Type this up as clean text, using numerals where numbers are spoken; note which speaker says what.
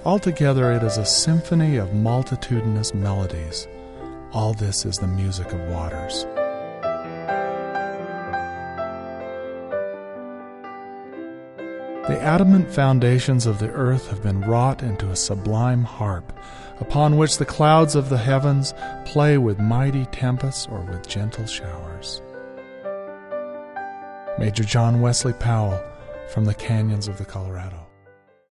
Speaker 1: Altogether it is a symphony of multitudinous melodies. All this is the music of waters. The adamant foundations of the earth have been wrought into a sublime harp, upon which the clouds of the heavens play with mighty tempests or with gentle showers. Major John Wesley Powell, from the canyons of the Colorado.